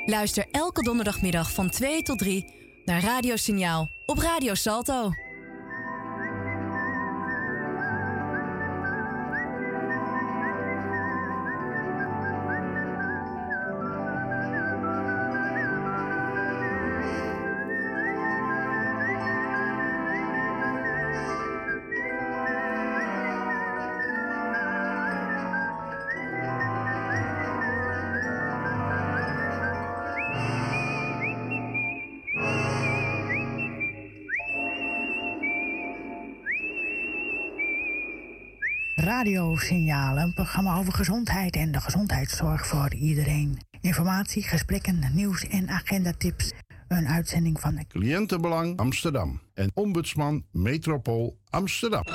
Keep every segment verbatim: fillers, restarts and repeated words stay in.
Luister elke donderdagmiddag van twee tot drie naar Radio Signaal op Radio Salto. Radiosignaal, een programma over gezondheid en de gezondheidszorg voor iedereen. Informatie, gesprekken, nieuws en agendatips. Een uitzending van Cliëntenbelang Amsterdam en Ombudsman Metropool Amsterdam.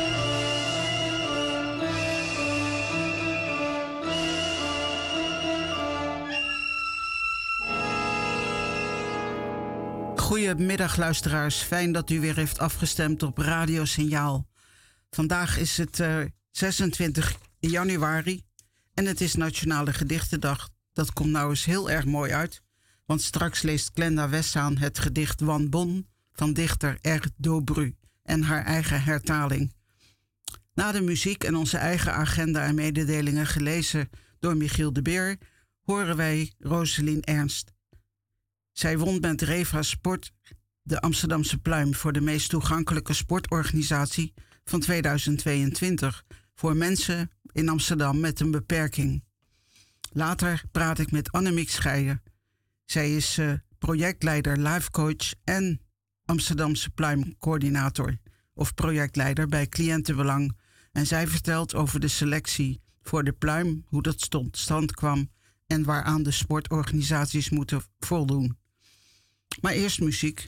Goedemiddag luisteraars, fijn dat u weer heeft afgestemd op Radio Signaal. Vandaag is het uh, zesentwintig januari en het is Nationale Gedichtendag. Dat komt nou eens heel erg mooi uit, want straks leest Glenda Westzaan het gedicht Wan Bon van dichter R. Dobru en haar eigen hertaling. Na de muziek en onze eigen agenda en mededelingen gelezen door Michiel de Beer, horen wij Roselien Ernst. Zij won met Reva Sport de Amsterdamse Pluim voor de meest toegankelijke sportorganisatie van tweeduizend tweeëntwintig voor mensen in Amsterdam met een beperking. Later praat ik met Annemiek Scheijer. Zij is uh, projectleider, lifecoach en Amsterdamse Pluimcoördinator of projectleider bij Cliëntenbelang. En zij vertelt over de selectie voor de Pluim, hoe dat tot stand kwam en waaraan de sportorganisaties moeten voldoen. Maar eerst muziek.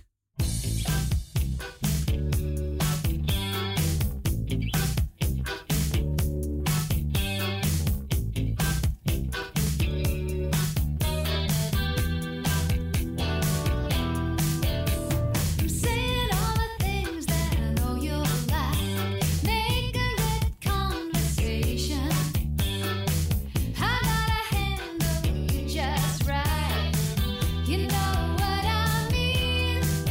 Just right, you know what I mean.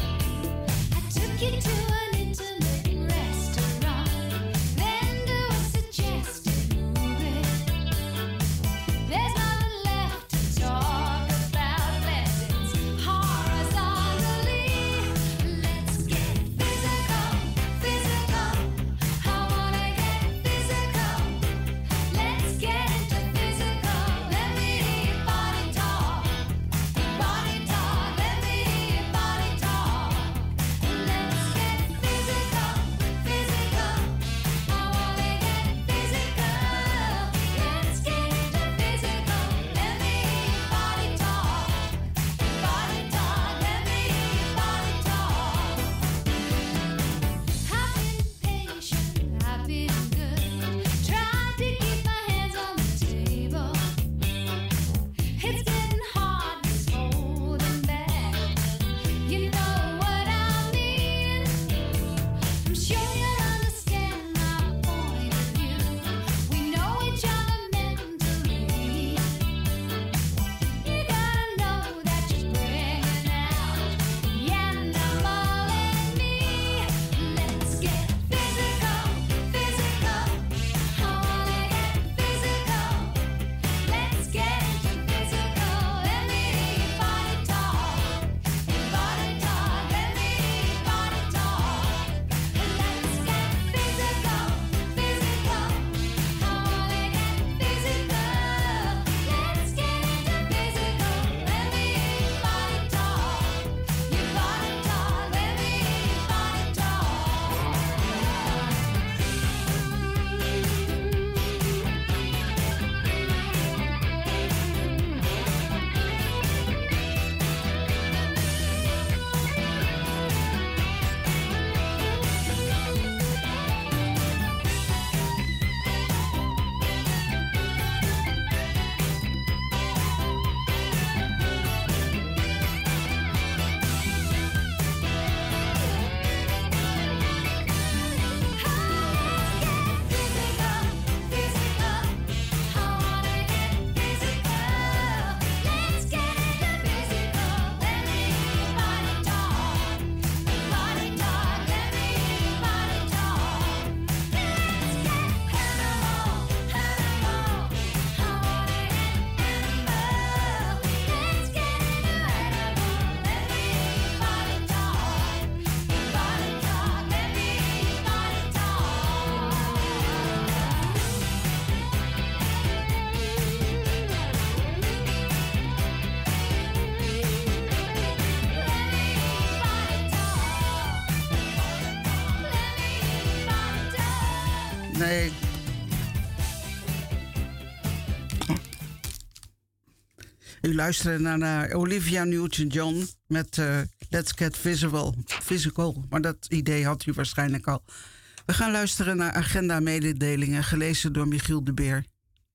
U luisterde naar, naar Olivia Newton-John met uh, Let's Get Visual, Physical. Maar dat idee had u waarschijnlijk al. We gaan luisteren naar agenda-mededelingen, gelezen door Michiel de Beer.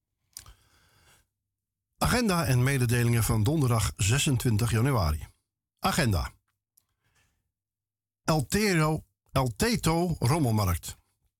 Agenda en mededelingen van donderdag zesentwintig januari. Agenda. El Tero, El Teto Rommelmarkt.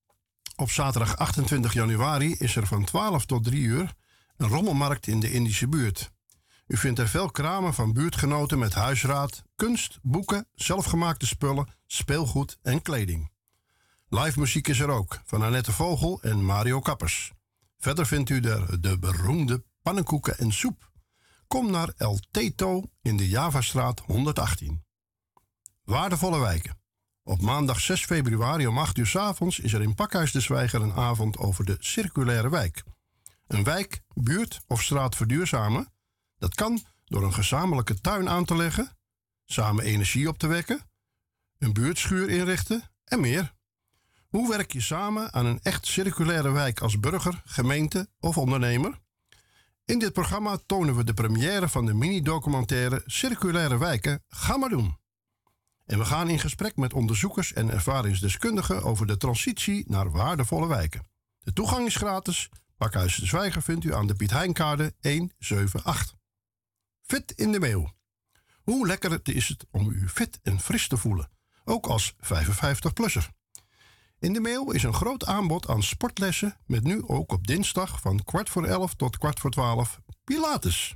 Op zaterdag achtentwintig januari is er van twaalf tot drie uur een rommelmarkt in de Indische buurt. U vindt er veel kramen van buurtgenoten met huisraad, kunst, boeken, zelfgemaakte spullen, speelgoed en kleding. Live muziek is er ook, van Annette Vogel en Mario Kappers. Verder vindt u er de beroemde pannenkoeken en soep. Kom naar El Teto in de Javastraat honderdachttien. Waardevolle wijken. Op maandag zes februari om acht uur 's avonds is er in Pakhuis de Zwijger een avond over de circulaire wijk. Een wijk, buurt of straat verduurzamen, dat kan door een gezamenlijke tuin aan te leggen, samen energie op te wekken, een buurtschuur inrichten en meer. Hoe werk je samen aan een echt circulaire wijk als burger, gemeente of ondernemer? In dit programma tonen we de première van de mini-documentaire Circulaire Wijken. Ga maar doen! En we gaan in gesprek met onderzoekers en ervaringsdeskundigen over de transitie naar waardevolle wijken. De toegang is gratis. Pakhuis de Zwijger vindt u aan de Piet Heinkade honderdzevenentachtig. Fit in de Meeuw. Hoe lekker is het om u fit en fris te voelen, ook als vijfenvijftig-plusser. In de Meeuw is een groot aanbod aan sportlessen met nu ook op dinsdag van kwart voor elf tot kwart voor twaalf Pilates.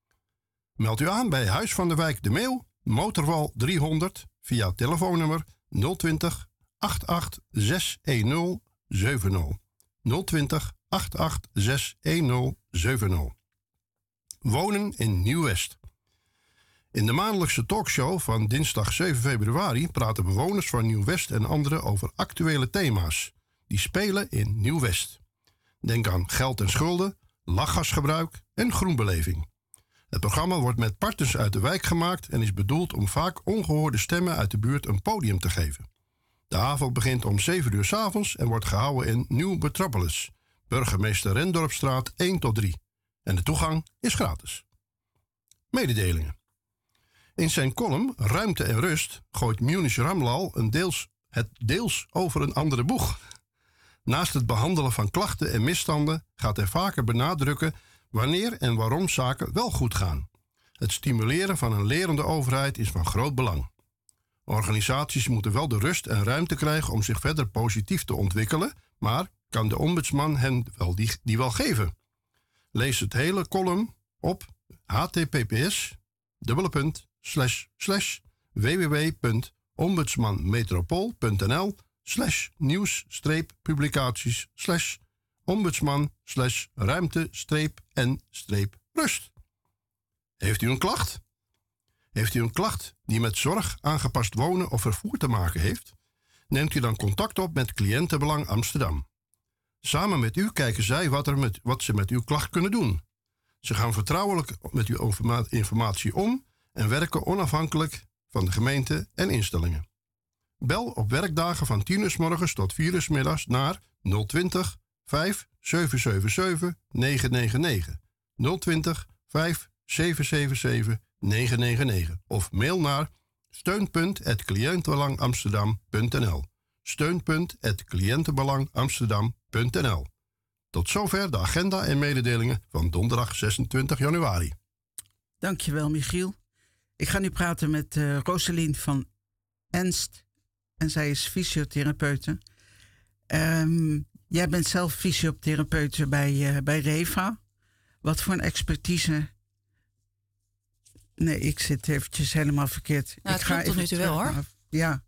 Meld u aan bij Huis van de Wijk de Meeuw, Motorwal driehonderd, via telefoonnummer nul twintig, achtentachtig, zeshonderdtien, zeventig. nul twintig, achtentachtig, zeshonderdtien, zeventig. Wonen in Nieuw-West. In de maandelijkse talkshow van dinsdag zeven februari praten bewoners van Nieuw-West en anderen over actuele thema's die spelen in Nieuw-West. Denk aan geld en schulden, lachgasgebruik en groenbeleving. Het programma wordt met partners uit de wijk gemaakt en is bedoeld om vaak ongehoorde stemmen uit de buurt een podium te geven. De avond begint om zeven uur 's avonds en wordt gehouden in Nieuw Metropolis, Burgemeester Rendorpstraat één tot drie. En de toegang is gratis. Mededelingen. In zijn column Ruimte en Rust gooit Munish Ramlal een deels, het deels over een andere boeg. Naast het behandelen van klachten en misstanden gaat hij vaker benadrukken wanneer en waarom zaken wel goed gaan. Het stimuleren van een lerende overheid is van groot belang. Organisaties moeten wel de rust en ruimte krijgen om zich verder positief te ontwikkelen, maar kan de ombudsman hen wel die, die wel geven? Lees het hele column op https dubbele punt slash slash www.ombudsmanmetropool.nl slash nieuws streep publicaties slash ombudsman slash ruimte streep en streep rust. Heeft u een klacht? Heeft u een klacht die met zorg, aangepast wonen of vervoer te maken heeft? Neemt u dan contact op met Cliëntenbelang Amsterdam. Samen met u kijken zij wat, er met, wat ze met uw klacht kunnen doen. Ze gaan vertrouwelijk met uw informatie om en werken onafhankelijk van de gemeente en instellingen. Bel op werkdagen van tien uur 's morgens tot vier uur 's middags naar nul twintig, vijf zeven zeven zeven, negen negen negen. nul twintig, vijf zeven zeven zeven, negen negen negen. Of mail naar steunpunt at cliëntenbelangamsterdam punt n l. steunpunt at cliëntenbelangamsterdam punt n l. Tot zover de agenda en mededelingen van donderdag zesentwintig januari. Dankjewel, Michiel. Ik ga nu praten met uh, Roselien van Enst. En zij is fysiotherapeute. Um, jij bent zelf fysiotherapeute bij, uh, bij Reva. Wat voor een expertise... Nee, ik zit eventjes helemaal verkeerd. Nou, ik ga tot nu toe wel, hoor. Naar... Ja.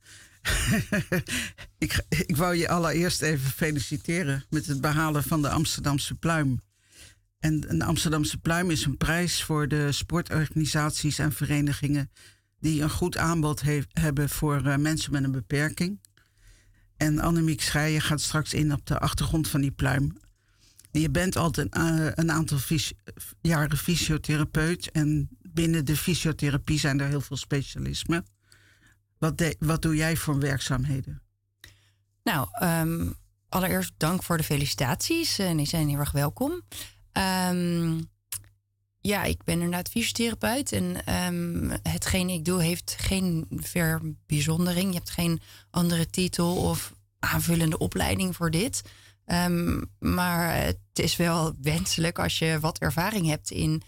ik, ik wou je allereerst even feliciteren met het behalen van de Amsterdamse pluim. En een Amsterdamse pluim is een prijs voor de sportorganisaties en verenigingen die een goed aanbod he- hebben voor uh, mensen met een beperking. En Annemiek Schreier gaat straks in op de achtergrond van die pluim. En je bent altijd een, uh, een aantal fys- jaren fysiotherapeut en binnen de fysiotherapie zijn er heel veel specialismen. Wat, de, wat doe jij voor werkzaamheden? Nou, um, allereerst dank voor de felicitaties. En die zijn heel erg welkom. Um, ja, ik ben inderdaad fysiotherapeut. En um, hetgeen ik doe heeft geen verbijzondering. Je hebt geen andere titel of aanvullende opleiding voor dit. Um, maar het is wel wenselijk als je wat ervaring hebt in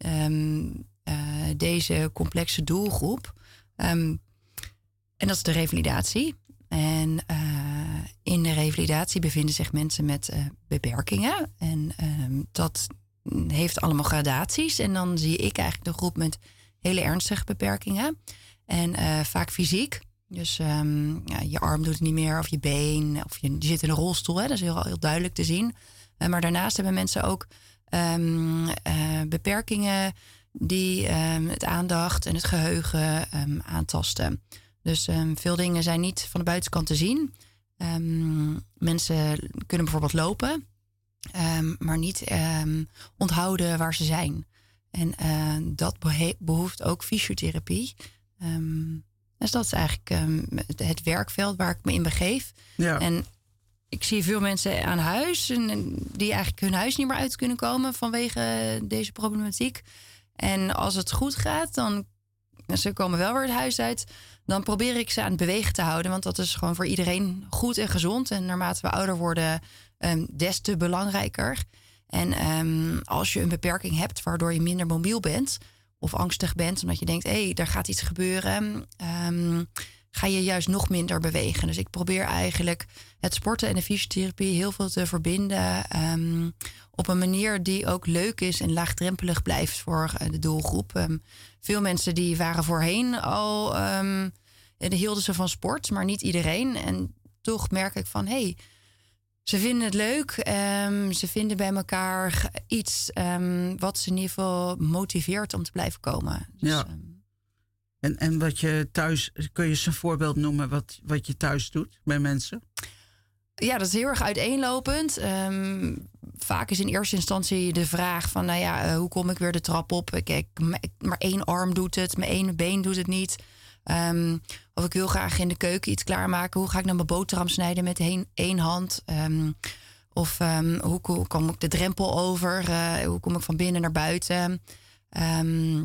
um, uh, deze complexe doelgroep. Um, en dat is de revalidatie. En uh, in de revalidatie bevinden zich mensen met uh, beperkingen. En um, dat heeft allemaal gradaties. En dan zie ik eigenlijk de groep met hele ernstige beperkingen. En uh, vaak fysiek. Dus um, ja, je arm doet het niet meer, of je been, of je, je zit in een rolstoel. Hè, dat is heel, heel duidelijk te zien. Uh, maar daarnaast hebben mensen ook um, uh, beperkingen die um, het aandacht en het geheugen um, aantasten. Dus um, veel dingen zijn niet van de buitenkant te zien. Um, mensen kunnen bijvoorbeeld lopen, um, maar niet um, onthouden waar ze zijn. En uh, dat behe- behoeft ook fysiotherapie. Um, dus dat is eigenlijk um, het werkveld waar ik me in begeef. Ja. En ik zie veel mensen aan huis en, en die eigenlijk hun huis niet meer uit kunnen komen vanwege deze problematiek. En als het goed gaat, dan ze komen wel weer het huis uit. Dan probeer ik ze aan het bewegen te houden. Want dat is gewoon voor iedereen goed en gezond. En naarmate we ouder worden, um, des te belangrijker. En um, als je een beperking hebt waardoor je minder mobiel bent of angstig bent, omdat je denkt, hé, hey, daar gaat iets gebeuren, um, ga je juist nog minder bewegen. Dus ik probeer eigenlijk het sporten en de fysiotherapie heel veel te verbinden um, op een manier die ook leuk is en laagdrempelig blijft voor de doelgroep. Um, veel mensen die waren voorheen al, um, hielden ze van sport, maar niet iedereen. En toch merk ik van, hé, hey, ze vinden het leuk. Um, ze vinden bij elkaar iets um, wat ze in ieder geval motiveert om te blijven komen. Dus, ja. Um, en, en wat je thuis, kun je eens een voorbeeld noemen wat, wat je thuis doet bij mensen? Ja, dat is heel erg uiteenlopend. Um, vaak is in eerste instantie de vraag van, nou ja, uh, hoe kom ik weer de trap op? Kijk, maar één arm doet het, mijn ene been doet het niet. Um, of ik wil graag in de keuken iets klaarmaken. Hoe ga ik nou mijn boterham snijden met één, één hand? Um, of um, hoe, hoe kom ik de drempel over? Uh, hoe kom ik van binnen naar buiten? Um,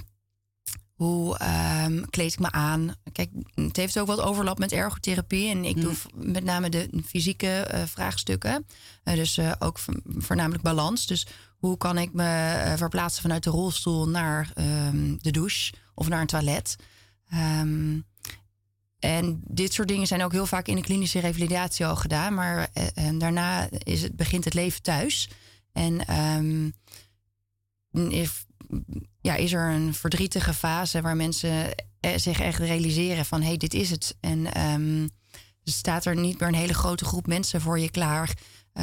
hoe um, kleed ik me aan? Kijk, het heeft ook wat overlap met ergotherapie. En ik mm. doe met name de fysieke uh, vraagstukken. Uh, dus uh, ook voornamelijk balans. Dus hoe kan ik me uh, verplaatsen vanuit de rolstoel naar um, de douche of naar een toilet? Um, en dit soort dingen zijn ook heel vaak in de klinische revalidatie al gedaan. Maar uh, en daarna is het, begint het leven thuis. En um, if, ja, is er een verdrietige fase waar mensen zich echt realiseren van, hé, hey, dit is het. En um, er staat er niet meer een hele grote groep mensen voor je klaar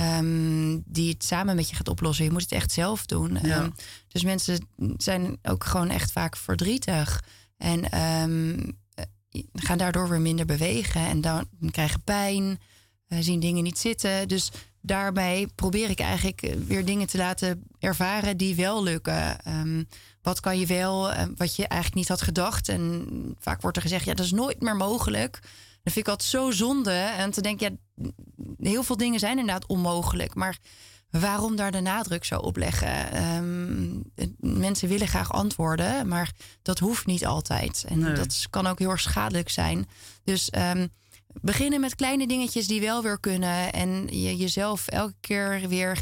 um, die het samen met je gaat oplossen. Je moet het echt zelf doen. Ja. Um, dus mensen zijn ook gewoon echt vaak verdrietig. En um, gaan daardoor weer minder bewegen. En dan krijgen pijn, uh, zien dingen niet zitten. Dus daarbij probeer ik eigenlijk weer dingen te laten ervaren die wel lukken. Um, wat kan je wel, uh, wat je eigenlijk niet had gedacht. En vaak wordt er gezegd, ja, dat is nooit meer mogelijk. Dat vind ik altijd zo zonde. En te denken, ja, heel veel dingen zijn inderdaad onmogelijk. Maar waarom daar de nadruk zo op leggen? Um, mensen willen graag antwoorden, maar dat hoeft niet altijd. En nee. dat kan ook heel erg schadelijk zijn. Dus um, beginnen met kleine dingetjes die wel weer kunnen. En je, jezelf elke keer weer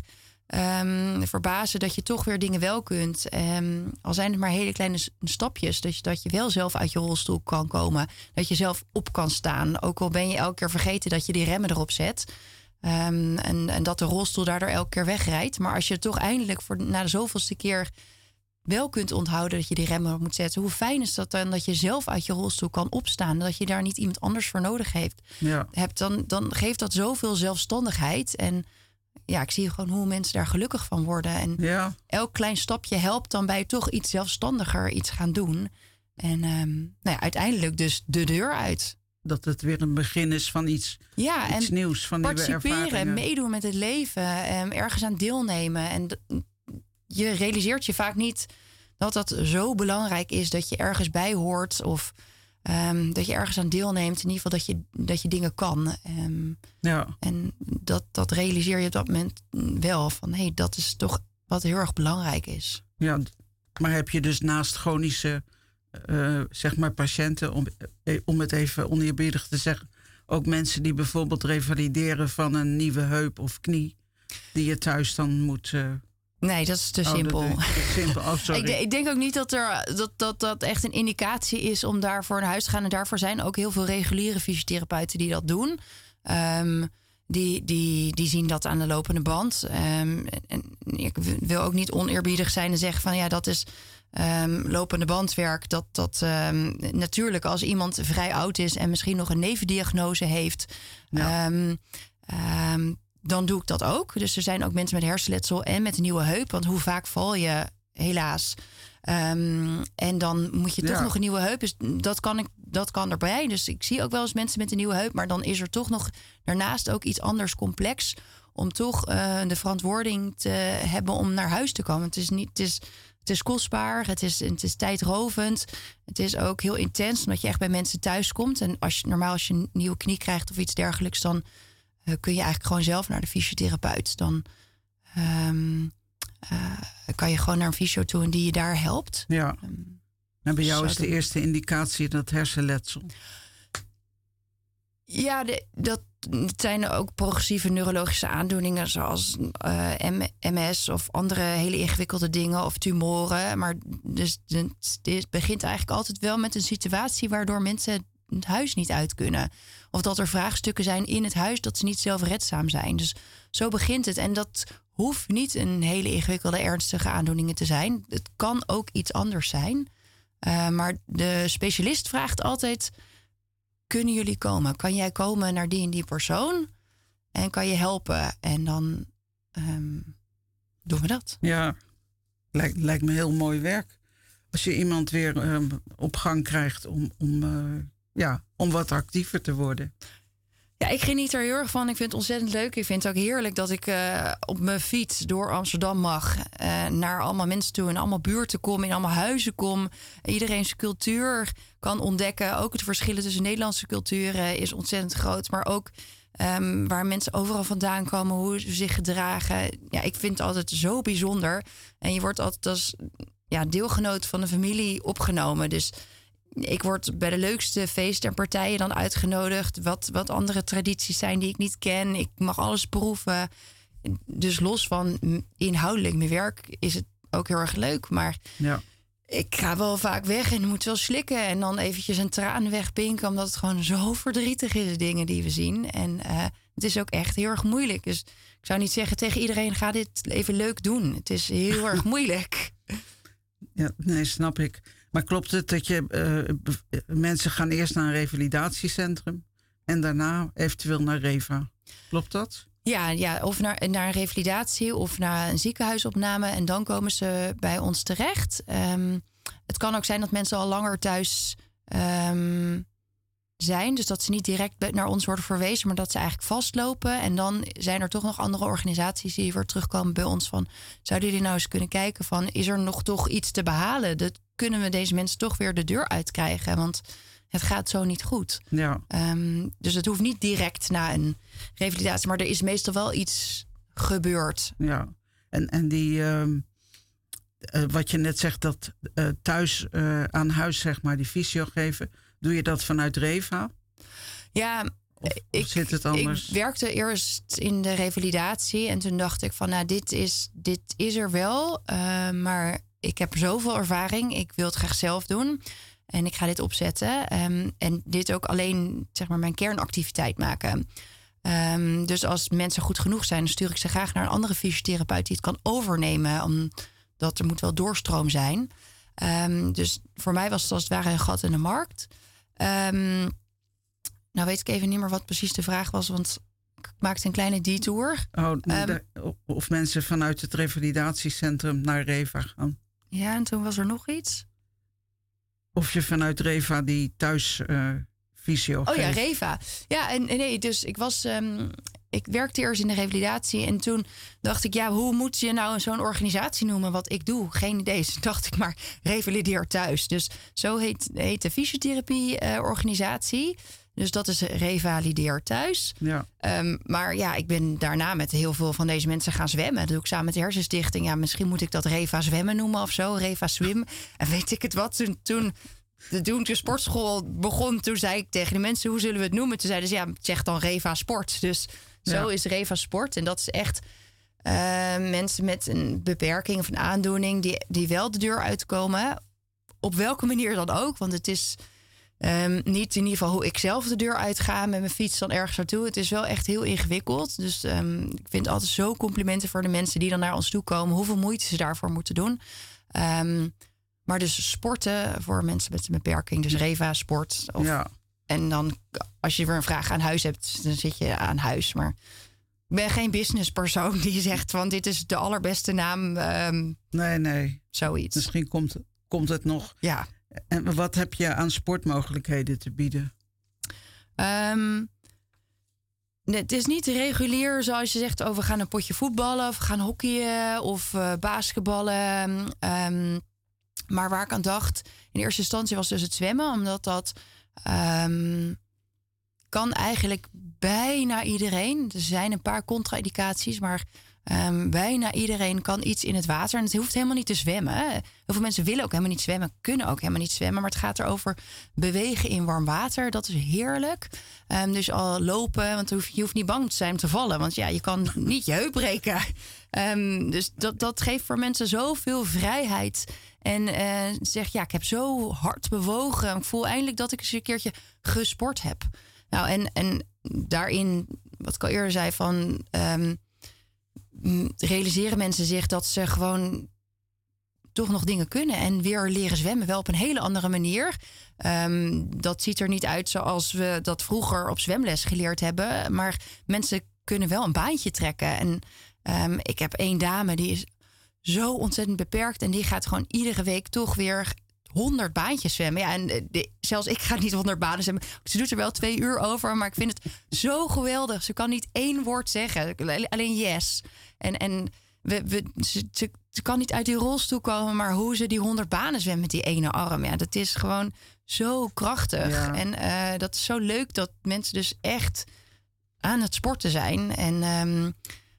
um, verbazen dat je toch weer dingen wel kunt. Um, al zijn het maar hele kleine stapjes. Dus dat je wel zelf uit je rolstoel kan komen. Dat je zelf op kan staan. Ook al ben je elke keer vergeten dat je die remmen erop zet. Um, en, en dat de rolstoel daardoor elke keer wegrijdt. Maar als je toch eindelijk voor na de zoveelste keer wel kunt onthouden dat je die remmen op moet zetten. Hoe fijn is dat dan dat je zelf uit je rolstoel kan opstaan. Dat je daar niet iemand anders voor nodig heeft. Ja. hebt dan, dan geeft dat zoveel zelfstandigheid. En ja, ik zie gewoon hoe mensen daar gelukkig van worden. En ja. elk klein stapje helpt dan bij toch iets zelfstandiger iets gaan doen. En um, nou ja, uiteindelijk dus de deur uit. Dat het weer een begin is van iets, ja, iets en nieuws, van nieuwe ervaringen. Participeren, meedoen met het leven, um, ergens aan deelnemen. En d- je realiseert je vaak niet dat dat zo belangrijk is dat je ergens bij hoort of um, dat je ergens aan deelneemt. In ieder geval dat je, dat je dingen kan. Um, ja. En dat, dat realiseer je op dat moment wel van, hé, hey, dat is toch wat heel erg belangrijk is. Ja, Maar heb je dus naast chronische uh, zeg maar patiënten, om, om het even oneerbiedig te zeggen, ook mensen die bijvoorbeeld revalideren van een nieuwe heup of knie, die je thuis dan moet... Uh, Nee, dat is te oh, simpel. Dat is simpel. Oh, sorry. ik, de, ik denk ook niet dat, er, dat, dat dat echt een indicatie is om daarvoor naar huis te gaan. En daarvoor zijn ook heel veel reguliere fysiotherapeuten die dat doen. Um, die, die, die zien dat aan de lopende band. Um, en ik wil ook niet oneerbiedig zijn en zeggen van ja, dat is um, lopende bandwerk. Dat, dat um, natuurlijk als iemand vrij oud is en misschien nog een nevendiagnose heeft. Ja. Um, um, Dan doe ik dat ook. Dus er zijn ook mensen met hersenletsel en met een nieuwe heup. Want hoe vaak val je, helaas. Um, en dan moet je toch ja. nog een nieuwe heup. Dus dat kan, ik, dat kan erbij. Dus ik zie ook wel eens mensen met een nieuwe heup. Maar dan is er toch nog daarnaast ook iets anders complex. Om toch uh, de verantwoording te hebben om naar huis te komen. Het is, niet, het is, het is kostbaar. Het is, het is tijdrovend. Het is ook heel intens. Omdat je echt bij mensen thuis komt. En als je, normaal als je een nieuwe knie krijgt of iets dergelijks, dan Uh, kun je eigenlijk gewoon zelf naar de fysiotherapeut. Dan um, uh, kan je gewoon naar een fysio toe en die je daar helpt. Ja. Um, en bij jou is de eerste indicatie dat hersenletsel. Ja, de, dat zijn ook progressieve neurologische aandoeningen, zoals uh, M S of andere hele ingewikkelde dingen of tumoren. Maar dus het begint eigenlijk altijd wel met een situatie waardoor mensen het huis niet uit kunnen. Of dat er vraagstukken zijn in het huis dat ze niet zelfredzaam zijn. Dus zo begint het. En dat hoeft niet een hele ingewikkelde, ernstige aandoeningen te zijn. Het kan ook iets anders zijn. Uh, maar de specialist vraagt altijd: kunnen jullie komen? Kan jij komen naar die en die persoon? En kan je helpen? En dan um, doen we dat. Ja, lijkt, lijkt me heel mooi werk. Als je iemand weer um, op gang krijgt om... om uh... Ja, om wat actiever te worden. Ja, ik geniet er heel erg van. Ik vind het ontzettend leuk. Ik vind het ook heerlijk dat ik uh, op mijn fiets door Amsterdam mag. Uh, naar allemaal mensen toe, in allemaal buurten kom, in allemaal huizen kom. Iedereen zijn cultuur kan ontdekken. Ook het verschillen tussen Nederlandse culturen is ontzettend groot. Maar ook um, waar mensen overal vandaan komen, hoe ze zich gedragen. Ja, ik vind het altijd zo bijzonder. En je wordt altijd als ja, deelgenoot van de familie opgenomen. Dus ik word bij de leukste feesten en partijen dan uitgenodigd. Wat, wat andere tradities zijn die ik niet ken. Ik mag alles proeven. Dus los van inhoudelijk mijn werk is het ook heel erg leuk. Maar ja. ik ga wel vaak weg en moet wel slikken. En dan eventjes een traan wegpinken. Omdat het gewoon zo verdrietig is, de dingen die we zien. En uh, het is ook echt heel erg moeilijk. Dus ik zou niet zeggen tegen iedereen: ga dit even leuk doen. Het is heel erg moeilijk. Ja, nee, snap ik. Maar klopt het dat je uh, mensen gaan eerst naar een revalidatiecentrum en daarna eventueel naar Reva? Klopt dat? Ja, ja, of naar, naar een revalidatie of naar een ziekenhuisopname. En dan komen ze bij ons terecht. Um, het kan ook zijn dat mensen al langer thuis um, zijn. Dus dat ze niet direct naar ons worden verwezen, maar dat ze eigenlijk vastlopen. En dan zijn er toch nog andere organisaties die weer terugkomen bij ons van: zouden jullie nou eens kunnen kijken van, is er nog toch iets te behalen? Dat kunnen we deze mensen toch weer de deur uitkrijgen? Want het gaat zo niet goed. Ja. Um, dus het hoeft niet direct na een revalidatie, maar er is meestal wel iets gebeurd. Ja, en, en die, uh, uh, wat je net zegt, dat uh, thuis uh, aan huis, zeg maar, die fysio geven, doe je dat vanuit Reva? Ja, of, ik, of zit het anders? Ik werkte eerst in de revalidatie en toen dacht ik van, nou, dit is, dit is er wel, uh, maar ik heb zoveel ervaring, ik wil het graag zelf doen. En ik ga dit opzetten. Um, en dit ook alleen, zeg maar, mijn kernactiviteit maken. Um, dus als mensen goed genoeg zijn, dan stuur ik ze graag naar een andere fysiotherapeut die het kan overnemen. Omdat er moet wel doorstroom zijn. Um, dus voor mij was het als het ware een gat in de markt. Um, nou weet ik even niet meer wat precies de vraag was, want ik maakte een kleine detour. Oh, um, de, of mensen vanuit het revalidatiecentrum naar Reva gaan. Ja, en toen was er nog iets. Of je vanuit Reva die thuis uh, fysio Oh geeft. ja, Reva. Ja, en nee, dus ik was... Um, ik werkte eerst in de revalidatie en toen dacht ik, ja, hoe moet je nou zo'n organisatie noemen wat ik doe? Geen idee. Dus dacht ik maar, revalideer thuis. Dus zo heet, heet de fysiotherapie-organisatie. Dus dat is Revalideer Thuis. Ja. Um, maar ja, ik ben daarna met heel veel van deze mensen gaan zwemmen. Dat doe ik samen met de Hersenstichting. Ja, misschien moet ik dat Reva Zwemmen noemen of zo. Reva Swim. En weet ik het wat. Toen, toen, toen de sportschool begon, toen zei ik tegen de mensen, hoe zullen we het noemen? Toen zeiden ze, ja, zeg dan Reva Sport. Dus zo ja. is Reva Sport. En dat is echt uh, mensen met een beperking of een aandoening die, die wel de deur uitkomen. Op welke manier dan ook. Want het is um, niet in ieder geval hoe ik zelf de deur uitga met mijn fiets dan ergens naartoe. Het is wel echt heel ingewikkeld. Dus um, ik vind altijd zo complimenten voor de mensen die dan naar ons toe komen. Hoeveel moeite ze daarvoor moeten doen. Um, maar dus sporten voor mensen met een beperking. Dus Reva Sport. Of, ja. En dan als je weer een vraag aan huis hebt, dan zit je aan huis. Maar ik ben geen businesspersoon die zegt van dit is de allerbeste naam. Um, nee, nee. Zoiets. Misschien komt het. Komt het nog? Ja. En wat heb je aan sportmogelijkheden te bieden? Um, het is niet regulier zoals je zegt, oh, we gaan een potje voetballen of we gaan hockeyen of uh, basketballen. Um, maar waar ik aan dacht, in eerste instantie was dus het zwemmen, omdat dat um, kan eigenlijk bijna iedereen. Er zijn een paar contra-indicaties, maar Um, bijna iedereen kan iets in het water. En het hoeft helemaal niet te zwemmen. Hè. Heel veel mensen willen ook helemaal niet zwemmen. Kunnen ook helemaal niet zwemmen. Maar het gaat erover bewegen in warm water. Dat is heerlijk. Um, dus al lopen. Want je hoeft, je hoeft niet bang te zijn om te vallen. Want ja, je kan niet je heup breken. Um, dus dat, dat geeft voor mensen zoveel vrijheid. En uh, zeg, ja, ik heb zo hard bewogen. Ik voel eindelijk dat ik eens een keertje gesport heb. Nou, en, en daarin, wat ik al eerder zei van Um, realiseren mensen zich dat ze gewoon toch nog dingen kunnen en weer leren zwemmen, wel op een hele andere manier. Um, dat ziet er niet uit zoals we dat vroeger op zwemles geleerd hebben, maar mensen kunnen wel een baantje trekken. En um, ik heb één dame die is zo ontzettend beperkt en die gaat gewoon iedere week toch weer honderd baantjes zwemmen. Ja, en de, zelfs ik ga niet honderd banen zwemmen. Ze doet er wel twee uur over, maar ik vind het zo geweldig. Ze kan niet één woord zeggen, alleen yes. En, en we, we, ze, ze, ze kan niet uit die rolstoel komen, maar hoe ze die honderd banen zwemt met die ene arm, ja, dat is gewoon zo krachtig. Ja. En uh, dat is zo leuk dat mensen dus echt aan het sporten zijn. En um,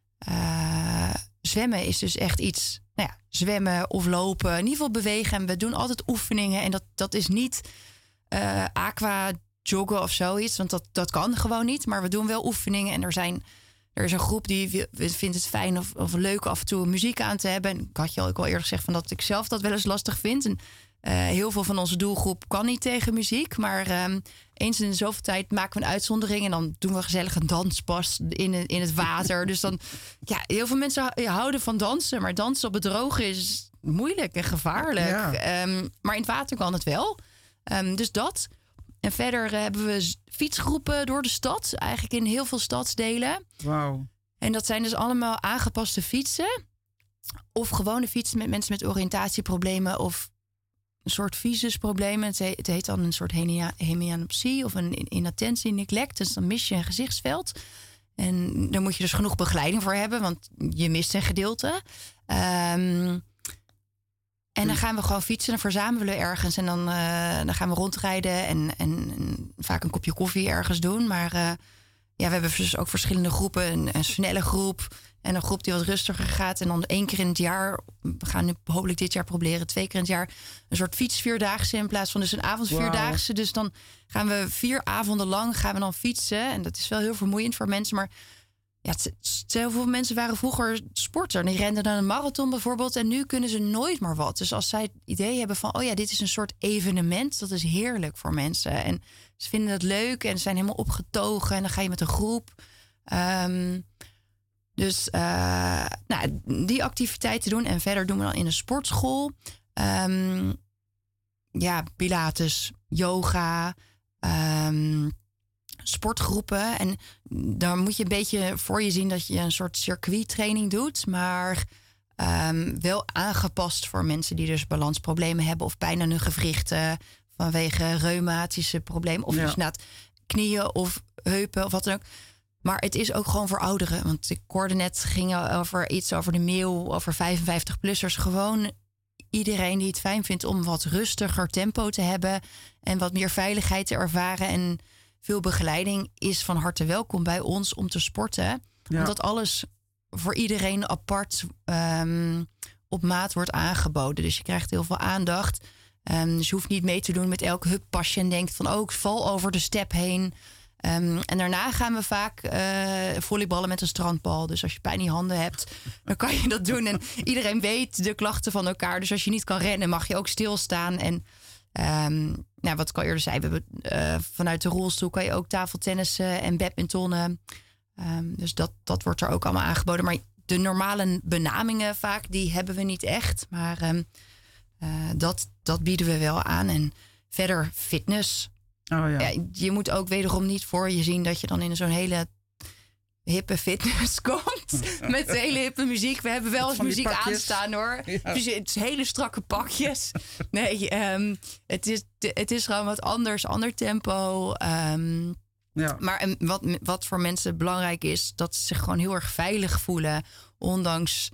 uh, zwemmen is dus echt iets. Nou ja, zwemmen of lopen, in ieder geval bewegen. En we doen altijd oefeningen. En dat, dat is niet uh, aqua joggen of zoiets. Want dat, dat kan gewoon niet. Maar we doen wel oefeningen. En er, zijn, er is een groep die vindt het fijn of, of leuk af en toe muziek aan te hebben. En ik had je al, ik al eerder gezegd van dat ik zelf dat wel eens lastig vind. En uh, heel veel van onze doelgroep kan niet tegen muziek. Maar um, eens in de zoveel tijd maken we een uitzondering. En dan doen we gezellig een danspas in, in het water. Dus dan, ja, heel veel mensen houden van dansen. Maar dansen op het droge is moeilijk en gevaarlijk. Ja. Um, maar in het water kan het wel. Um, dus dat. En verder uh, hebben we fietsgroepen door de stad. Eigenlijk in heel veel stadsdelen. Wauw. En dat zijn dus allemaal aangepaste fietsen. Of gewone fietsen met mensen met oriëntatieproblemen. Of een soort visusproblemen. Het, he- het heet dan een soort hemia- hemianopsie of een inattentie neglect. Dus dan mis je een gezichtsveld. En daar moet je dus genoeg begeleiding voor hebben, want je mist een gedeelte. Um, en dan gaan we gewoon fietsen, dan verzamelen we ergens. En dan, uh, dan gaan we rondrijden en, en, en vaak een kopje koffie ergens doen. Maar uh, ja, we hebben dus ook verschillende groepen. Een, een snelle groep en een groep die wat rustiger gaat. En dan één keer in het jaar, we gaan nu hopelijk dit jaar proberen, twee keer in het jaar, een soort fietsvierdaagse in plaats van dus een avondvierdaagse. Wow. Dus dan gaan we vier avonden lang gaan we dan fietsen. En dat is wel heel vermoeiend voor mensen. Maar ja, heel veel mensen waren vroeger sporter. En die renden dan een marathon bijvoorbeeld. En nu kunnen ze nooit meer wat. Dus als zij het idee hebben van, oh ja, dit is een soort evenement, dat is heerlijk voor mensen. En ze vinden dat leuk en ze zijn helemaal opgetogen. En dan ga je met een groep. Um, Dus uh, nou, die activiteiten doen. En verder doen we dan in een sportschool. Um, ja, pilates, yoga, um, sportgroepen. En daar moet je een beetje voor je zien dat je een soort circuittraining doet. Maar um, wel aangepast voor mensen die dus balansproblemen hebben. Of pijn aan hun gewrichten vanwege reumatische problemen. Of ja. dus inderdaad knieën of heupen of wat dan ook. Maar het is ook gewoon voor ouderen. Want ik hoorde net, ging over iets over de mail, over vijfenvijftig-plussers. Gewoon iedereen die het fijn vindt om wat rustiger tempo te hebben. En wat meer veiligheid te ervaren. En veel begeleiding is van harte welkom bij ons om te sporten. Ja. Omdat alles voor iedereen apart um, op maat wordt aangeboden. Dus je krijgt heel veel aandacht. Um, dus je hoeft niet mee te doen met elk hupasje en denkt van, oh, ik val over de step heen. Um, en daarna gaan we vaak uh, volleyballen met een strandbal. Dus als je pijn in je handen hebt, dan kan je dat doen. En iedereen weet de klachten van elkaar. Dus als je niet kan rennen, mag je ook stilstaan. En um, nou, wat ik al eerder zei, we hebben, uh, vanuit de rolstoel kan je ook tafeltennissen en badmintonnen. Um, dus dat, dat wordt er ook allemaal aangeboden. Maar de normale benamingen vaak, die hebben we niet echt. Maar um, uh, dat, dat bieden we wel aan. En verder fitness. Oh ja. Ja, je moet ook wederom niet voor je zien dat je dan in zo'n hele hippe fitness komt. Met hele hippe muziek. We hebben wel eens muziek aanstaan hoor. Ja. Dus het is hele strakke pakjes. Nee, um, het, is, het is gewoon wat anders. Ander tempo. Um, ja. Maar um, wat, wat voor mensen belangrijk is, dat ze zich gewoon heel erg veilig voelen. Ondanks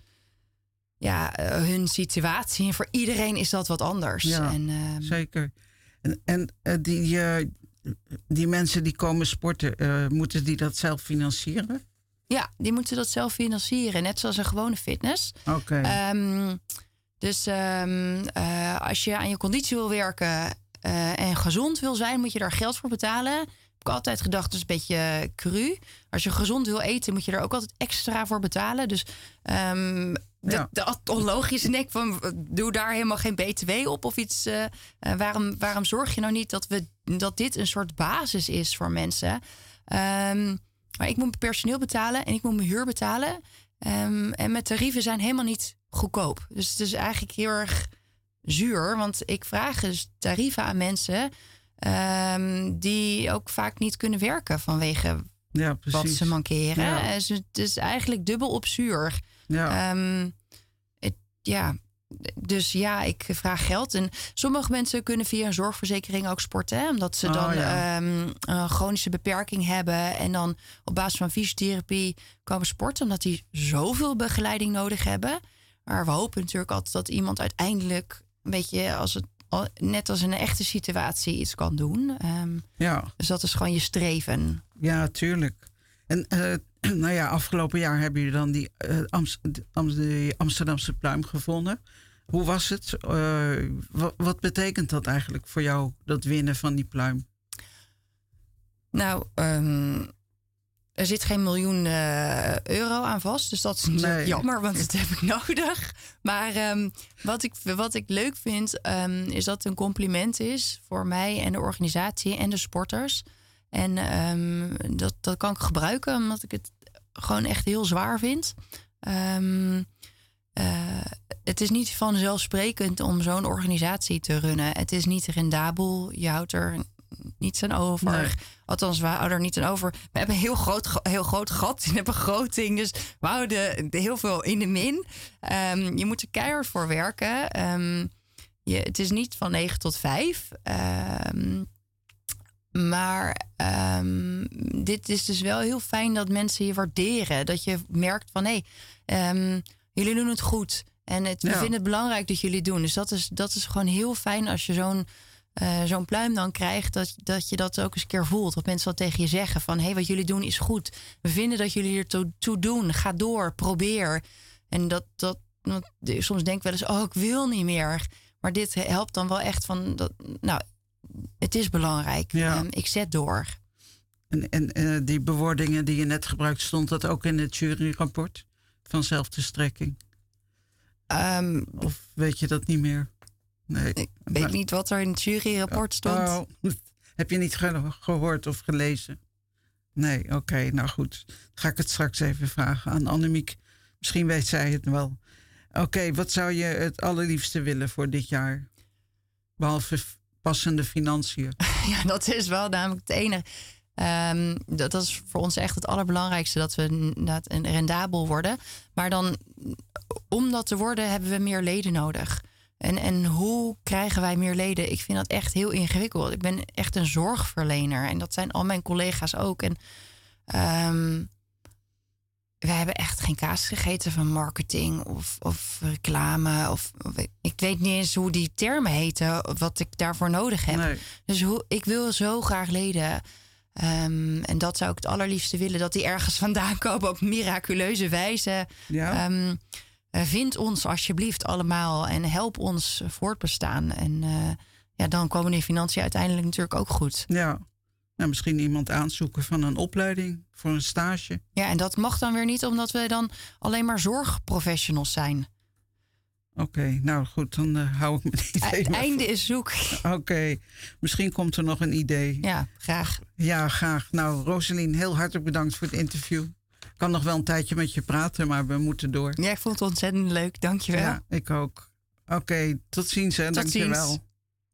ja, uh, hun situatie. En voor iedereen is dat wat anders. Ja, en, um, zeker. En, en uh, die, uh, die mensen die komen sporten, uh, moeten die dat zelf financieren? Ja, die moeten dat zelf financieren. Net zoals een gewone fitness. Oké. Okay. Um, dus um, uh, als je aan je conditie wil werken uh, en gezond wil zijn, moet je daar geld voor betalen. Ik heb altijd gedacht, dat is een beetje cru. Als je gezond wil eten, moet je er ook altijd extra voor betalen. Dus um, ja. dat is onlogisch. En ik van, doe daar helemaal geen B T W op of iets. Uh, uh, waarom, waarom zorg je nou niet dat, we, dat dit een soort basis is voor mensen? Um, maar ik moet mijn personeel betalen en ik moet mijn huur betalen. Um, en mijn tarieven zijn helemaal niet goedkoop. Dus het is eigenlijk heel erg zuur. Want ik vraag dus tarieven aan mensen Um, die ook vaak niet kunnen werken vanwege ja, wat ze mankeren. Ja. Dus het is eigenlijk dubbel op zuur. Ja. Um, het, ja. Dus ja, ik vraag geld. En sommige mensen kunnen via een zorgverzekering ook sporten. Hè, omdat ze oh, dan ja. um, een chronische beperking hebben. En dan op basis van fysiotherapie komen sporten. Omdat die zoveel begeleiding nodig hebben. Maar we hopen natuurlijk altijd dat iemand uiteindelijk een beetje als het net als in een echte situatie iets kan doen. Um, ja. Dus dat is gewoon je streven. Ja, tuurlijk. En uh, nou ja, afgelopen jaar hebben jullie dan die, uh, Amst- die Amsterdamse pluim gevonden. Hoe was het? Uh, wat, wat betekent dat eigenlijk voor jou, dat winnen van die pluim? Nou, um, er zit geen miljoen uh, euro aan vast. Dus dat is nee. jammer, want dat heb ik nodig. Maar um, wat, ik, wat ik leuk vind, um, is dat het een compliment is voor mij en de organisatie en de sporters. En um, dat, dat kan ik gebruiken, omdat ik het gewoon echt heel zwaar vind. Um, uh, het is niet vanzelfsprekend om zo'n organisatie te runnen. Het is niet rendabel. Je houdt er niets aan over. Nee. Althans, we houden er niet aan over. We hebben een heel groot, heel groot gat in de begroting. Dus we houden heel veel in de min. Um, je moet er keihard voor werken. Um, je, het is niet van negen tot vijf. Um, maar um, dit is dus wel heel fijn dat mensen je waarderen. Dat je merkt van, hé, hey, um, jullie doen het goed. En het, ja. we vinden het belangrijk dat jullie het doen. Dus dat is, dat is gewoon heel fijn als je zo'n Uh, zo'n pluim dan krijgt, dat, dat je dat ook eens een keer voelt. Dat mensen wat tegen je zeggen van, hé, hey, wat jullie doen is goed. We vinden dat jullie er toe, toe doen. Ga door, probeer. En dat, dat, dat soms denk ik wel eens, oh, ik wil niet meer. Maar dit helpt dan wel echt van, dat, nou, het is belangrijk. Ja. Um, ik zet door. En, en uh, die bewoordingen die je net gebruikt, stond dat ook in het juryrapport van zelfverstrekking? Um, of weet je dat niet meer? Nee. Ik weet maar, niet wat er in het juryrapport stond. Oh, heb je niet ge- gehoord of gelezen? Nee, oké, okay, nou goed. Dan ga ik het straks even vragen aan Annemiek. Misschien weet zij het wel. Oké, okay, wat zou je het allerliefste willen voor dit jaar? Behalve passende financiën. Ja, dat is wel namelijk het enige. Um, dat, dat is voor ons echt het allerbelangrijkste. Dat we dat rendabel worden. Maar dan, om dat te worden, hebben we meer leden nodig. En, en hoe krijgen wij meer leden? Ik vind dat echt heel ingewikkeld. Ik ben echt een zorgverlener. En dat zijn al mijn collega's ook. En um, wij hebben echt geen kaas gegeten van marketing of, of reclame. Of, of, ik weet niet eens hoe die termen heten, wat ik daarvoor nodig heb. Nee. Dus hoe, ik wil zo graag leden. Um, en dat zou ik het allerliefste willen, dat die ergens vandaan komen op miraculeuze wijze. Ja. Um, uh, vind ons alsjeblieft allemaal en help ons voortbestaan. En uh, ja, dan komen die financiën uiteindelijk natuurlijk ook goed. Ja. Nou, misschien iemand aanzoeken van een opleiding voor een stage. Ja, en dat mag dan weer niet, omdat we dan alleen maar zorgprofessionals zijn. Oké, okay, nou goed, dan uh, hou ik mijn idee. Het einde is zoek. Oké, okay. Misschien komt er nog een idee. Ja, graag. Ja, graag. Nou, Roselien, heel hartelijk bedankt voor het interview. Ik kan nog wel een tijdje met je praten, maar we moeten door. Ja, ik vond het ontzettend leuk. Dank je wel. Ja, ik ook. Oké, okay, tot ziens en dank je wel.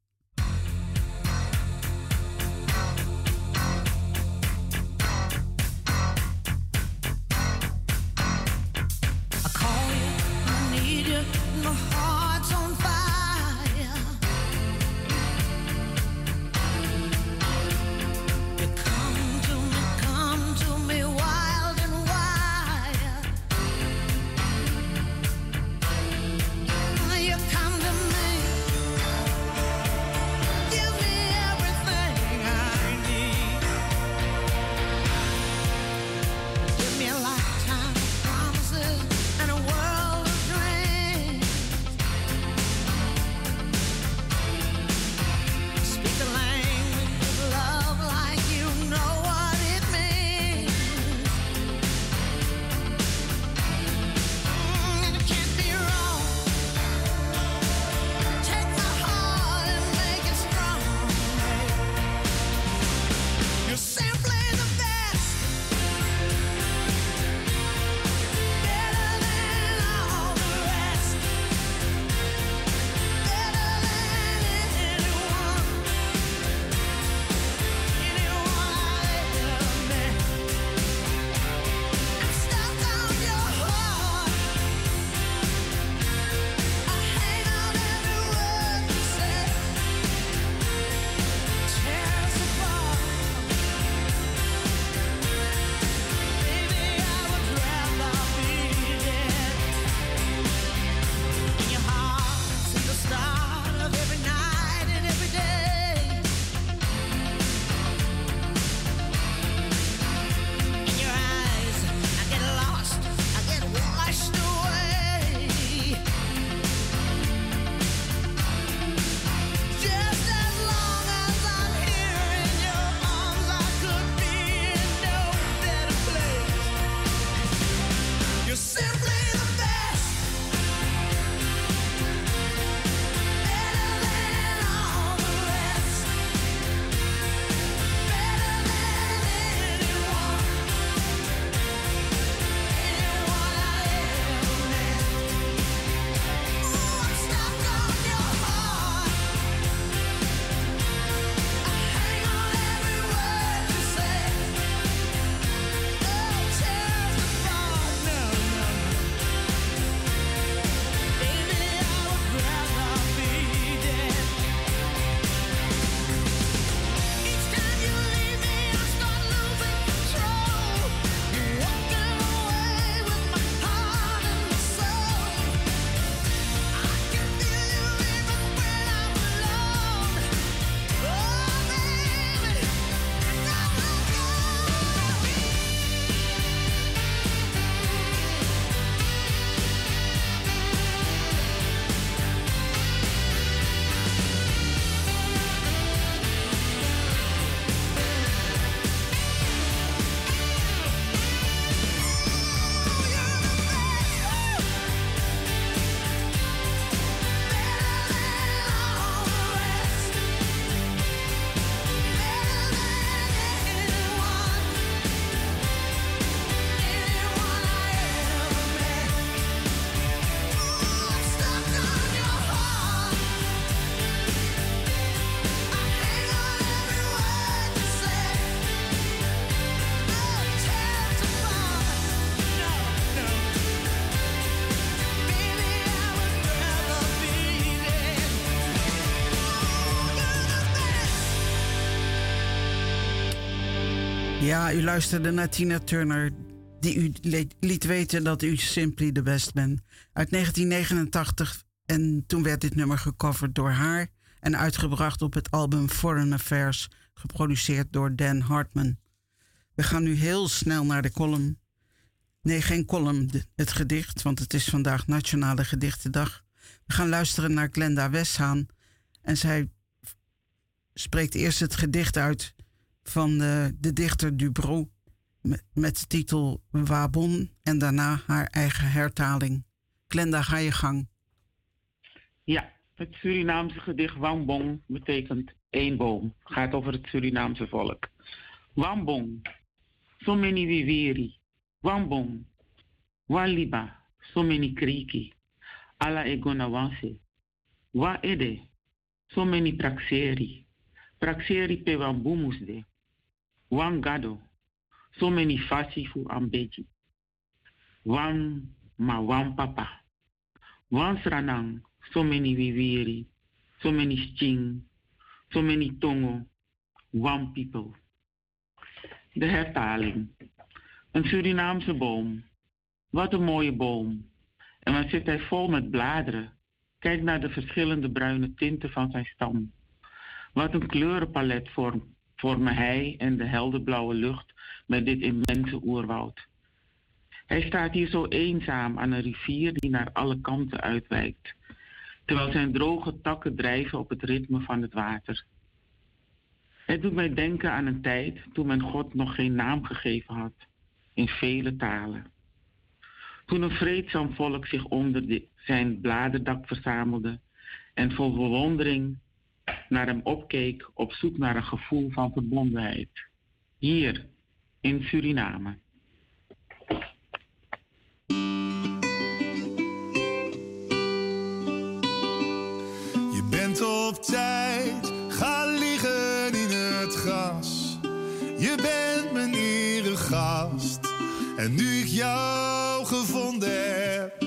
Ja, u luisterde naar Tina Turner, die u liet weten dat u simply the best bent. Uit negentien negenentachtig en toen werd dit nummer gecoverd door haar en uitgebracht op het album Foreign Affairs, geproduceerd door Dan Hartman. We gaan nu heel snel naar de column. Nee, geen column, de, het gedicht, want het is vandaag Nationale Gedichtendag. We gaan luisteren naar Glenda Westhaan en zij spreekt eerst het gedicht uit van uh, de dichter Dubrow met, met de titel Wabon en daarna haar eigen hertaling. Glenda, ga je gang. Ja, het Surinaamse gedicht Wambong betekent één boom. Het gaat over het Surinaamse volk. Wambong, so many viveri. Wambong, waliba, so many kriki. Ala egonawanse. Wa ede, so many praxeri. Praxeri pe wambumusde. Wangado, so many fasi fu ambeji. Wan ma wan papa. Wan sranang, so many viviri. So many sting. So many tongo. One people. De hertaling. Een Surinaamse boom. Wat een mooie boom. En wat zit hij vol met bladeren. Kijk naar de verschillende bruine tinten van zijn stam. Wat een kleurenpalet vorm, vormen hij en de helderblauwe lucht met dit immense oerwoud. Hij staat hier zo eenzaam aan een rivier die naar alle kanten uitwijkt, terwijl zijn droge takken drijven op het ritme van het water. Het doet mij denken aan een tijd toen men God nog geen naam gegeven had, in vele talen. Toen een vreedzaam volk zich onder de, zijn bladerdak verzamelde en vol bewondering naar hem opkeek op zoek naar een gevoel van verbondenheid. Hier, in Suriname. Je bent op tijd, ga liggen in het gras. Je bent mijn eregast. En nu ik jou gevonden heb.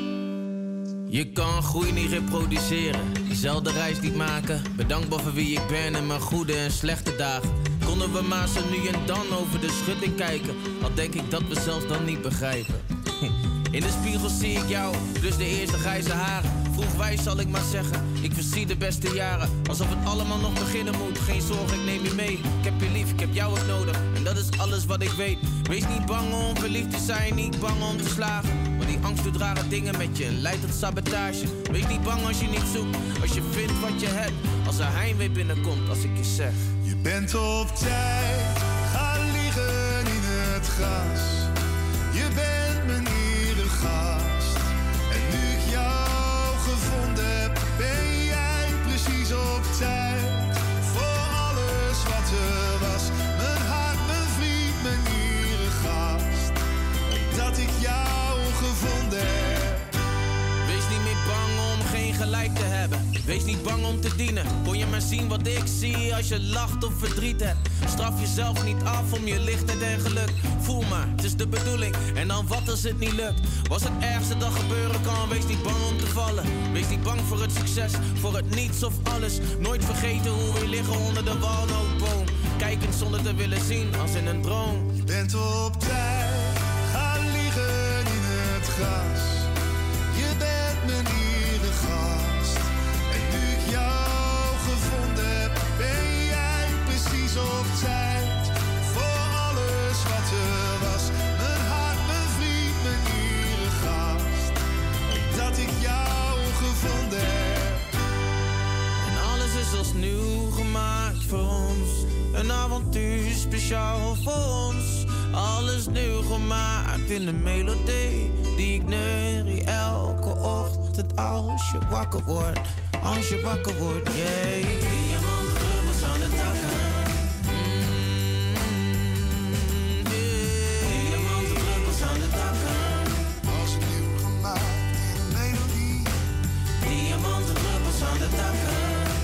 Je kan groei niet reproduceren, diezelfde reis niet maken. Bedankbaar voor wie ik ben en mijn goede en slechte dagen. Konden we maar zo nu en dan over de schutting kijken. Al denk ik dat we zelfs dan niet begrijpen. In de spiegel zie ik jou, dus de eerste grijze haren. Vroeg wijs zal ik maar zeggen, ik verzie de beste jaren. Alsof het allemaal nog beginnen moet, geen zorg, ik neem je mee. Ik heb je lief, ik heb jou ook nodig, en dat is alles wat ik weet. Wees niet bang om verliefd te zijn, niet bang om te slagen. Want die angst doet rare dingen met je en leidt tot sabotage. Wees niet bang als je niet zoekt, als je vindt wat je hebt. Als er heimwee binnenkomt, als ik je zeg. Je bent op tijd, ga liggen in het gras. Je bent mijn gast. En nu ik jou gevonden heb, ben jij precies op tijd. Voor alles wat er was. Mijn hart, mijn vriend, mijn gast. Omdat ik jou gevonden heb. Wees niet meer bang om geen gelijk te hebben. Wees niet bang om te dienen. Kon je maar zien wat ik zie als je lacht of verdriet hebt. Straf jezelf niet af om je lichtheid en geluk. Voel maar, het is de bedoeling. En dan wat als het niet lukt? Was het ergste dat gebeuren kan? Wees niet bang om te vallen. Wees niet bang voor het succes, voor het niets of alles. Nooit vergeten hoe we liggen onder de walnootboom. Kijkend zonder te willen zien als in een droom. Je bent op tijd, ga liggen in het gras. Je bent mijn gast. En nu ik jou gevonden heb, ben jij precies op tijd. Voor alles wat er was. Mijn hart, mijn vriend, mijn gast. Omdat ik jou gevonden heb. En alles is als nieuw gemaakt voor ons. Een avontuur speciaal voor ons. Alles nieuw gemaakt in de melodie die ik neurie elke ochtend als je wakker wordt. Als je wakker wordt, yeah. Diamantdruppels aan de takken. Mm, yeah. Diamantdruppels aan de takken. Als nieuw gemaakt in een melodie. Diamantdruppels aan de takken.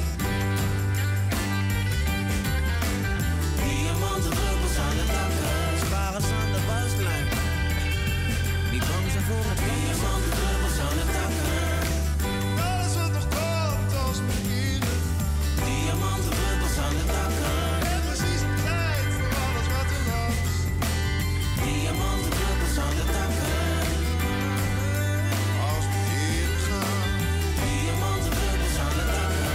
Diamantdruppels aan de takken. Sparen aan de buislijn. Niet bang zijn voor het diamantdruppels aan de takken. Alles wat nog komt als papieren. Diamantdruppels aan de takken. En precies op tijd voor alles wat er was. Diamantdruppels aan de takken. Als we hier gaan. Diamantdruppels aan de takken.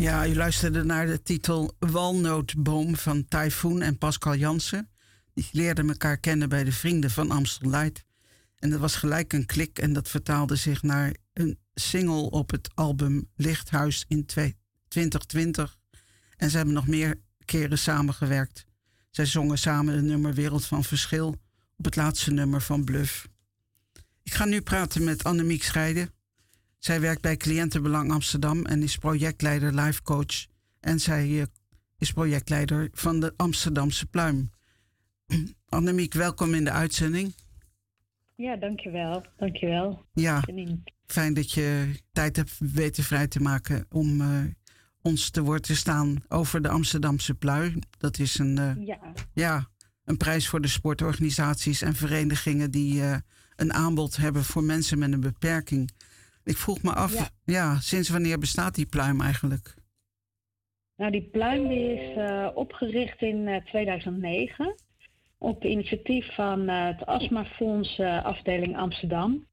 Ja, u luisterde naar de titel Walnootboom van Typhoon en Pascal Jansen. Die leerden elkaar kennen bij de Vrienden van Amstel Light. En dat was gelijk een klik en dat vertaalde zich naar een single op het album Lichthuis in twintig twintig. En ze hebben nog meer keren samengewerkt. Zij zongen samen het nummer Wereld van Verschil op het laatste nummer van Bluff. Ik ga nu praten met Annemiek Scheide. Zij werkt bij Cliëntenbelang Amsterdam en is projectleider Life Coach. En zij uh, is projectleider van de Amsterdamse Pluim. Annemiek, welkom in de uitzending. Ja, dankjewel. Dankjewel. Ja, fijn dat je tijd hebt weten vrij te maken om uh, ons te woord te staan over de Amsterdamse Pluim. Dat is een, uh, ja. Ja, een prijs voor de sportorganisaties en verenigingen die uh, een aanbod hebben voor mensen met een beperking. Ik vroeg me af, ja. ja, sinds wanneer bestaat die pluim eigenlijk? Nou, die pluim die is uh, opgericht in uh, tweeduizend negen op initiatief van uh, het Astmafonds uh, afdeling Amsterdam.